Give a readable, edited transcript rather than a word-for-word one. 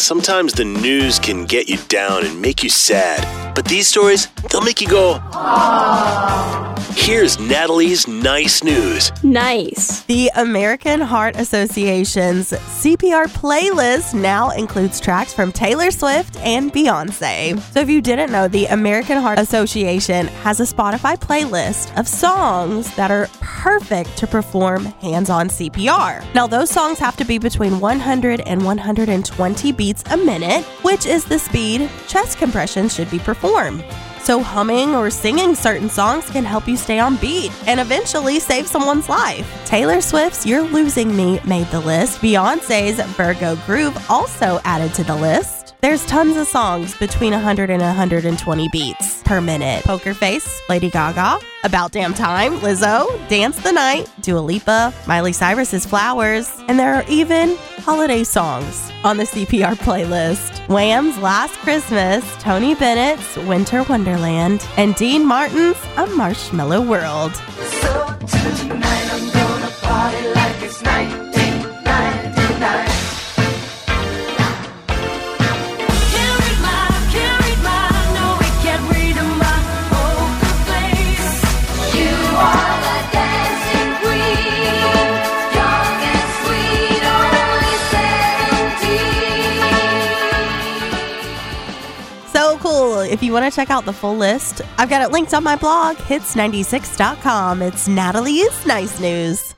sometimes the news can get you down and make you sad. But these stories, they'll make you go, aww. Here's Natalie's Nice News. Nice. The American Heart Association's CPR playlist now includes tracks from Taylor Swift and Beyonce. So if you didn't know, the American Heart Association has a Spotify playlist of songs that are perfect to perform hands-on CPR. Now, those songs have to be between 100 and 120 beats a minute, which is the speed chest compression should be performed. So humming or singing certain songs can help you stay on beat and eventually save someone's life. Taylor Swift's You're Losing Me made the list. Beyonce's Virgo Groove also added to the list. There's tons of songs between 100 and 120 beats per minute. Poker Face, Lady Gaga, About Damn Time, Lizzo, Dance the Night, Dua Lipa, Miley Cyrus's Flowers, and there are even holiday songs on the CPR playlist. Wham's Last Christmas, Tony Bennett's Winter Wonderland, and Dean Martin's A Marshmallow World. So tonight I'm gonna party like it's 1999. Cool. If you want to check out the full list, I've got it linked on my blog, hits96.com. It's Natalie's Nice News.